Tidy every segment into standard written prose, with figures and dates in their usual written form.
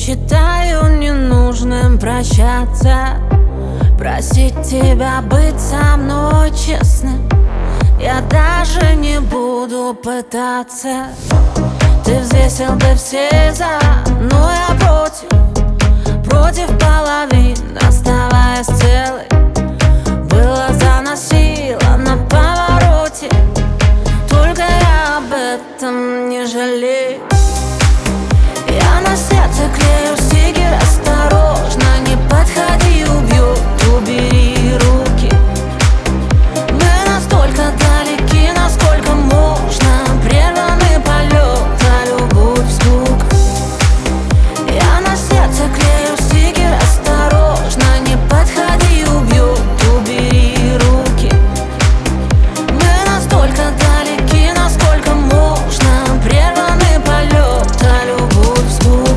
считаю ненужным прощаться, просить тебя быть со мной честным. Я даже не буду пытаться. Ты взвесил бы все за, но я против половины, оставаясь целой. Было заносило на повороте, только я об этом не жалею. Я на сердце клею стикер, осторожно, не подходи, убьет, убери руки. Мы настолько далеки, насколько можно, прерванный полет, а любовь звук. Я на сердце клею стикер, осторожно, не подходи, убьет, убери руки. Мы настолько далеки, насколько можно, прерванный полет, а любовь звук.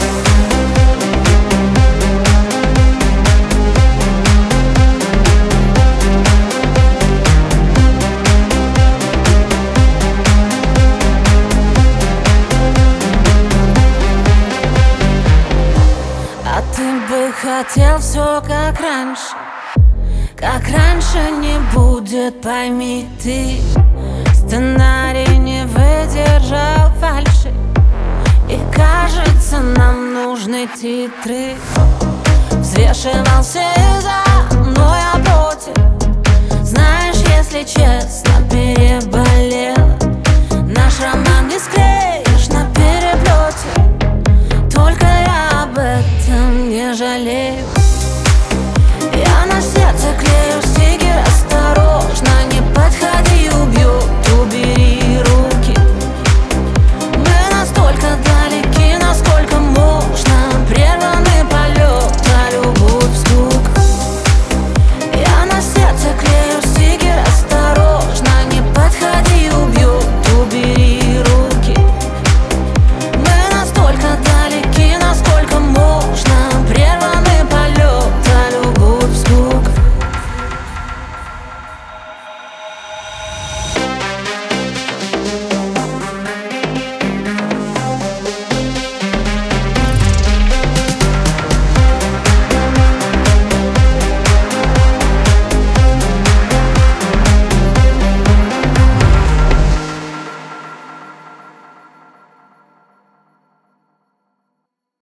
А ты бы хотел все как раньше не будет, пойми ты. Сценарий не выдержал фальши, и кажется, нам нужны титры. Взвешивал все за, но я против. Знаешь, если честно, переболела. Наш роман не склеишь на переплете, только я об этом не жалею.